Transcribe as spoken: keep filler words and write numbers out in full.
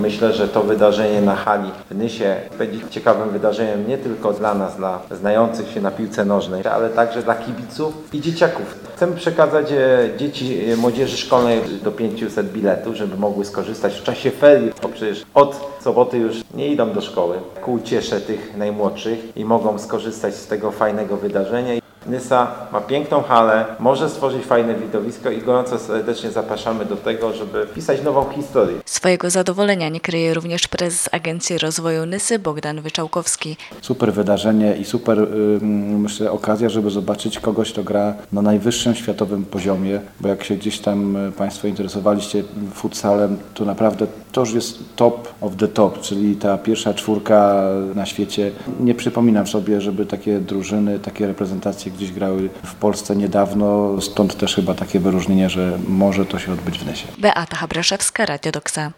Myślę, że to wydarzenie na hali w Nysie będzie ciekawym wydarzeniem nie tylko dla nas, dla znających się na piłce nożnej, ale także dla kibiców i dzieciaków. Chcemy przekazać e, dzieci, e, młodzieży szkolnej do pięciuset biletów, żeby mogły skorzystać w czasie ferii, bo przecież od soboty już nie idą do szkoły, ku uciesze tych najmłodszych i mogą skorzystać z tego fajnego wydarzenia. Nysa ma piękną halę, może stworzyć fajne widowisko i gorąco serdecznie zapraszamy do tego, żeby pisać nową historię. Swojego zadowolenia nie kryje również prezes Agencji Rozwoju Nysy Bogdan Wyczałkowski. Super wydarzenie i super, y, myślę, okazja, żeby zobaczyć kogoś, kto gra na najwyższym światowym poziomie, bo jak się gdzieś tam Państwo interesowaliście futsalem, to naprawdę to już jest top of the top, czyli ta pierwsza czwórka na świecie. Nie przypominam sobie, żeby takie drużyny, takie reprezentacje gdzieś grały w Polsce niedawno, stąd też chyba takie wyróżnienie, że może to się odbyć w Nysie. Beata Habraszewska, Radio Doksa.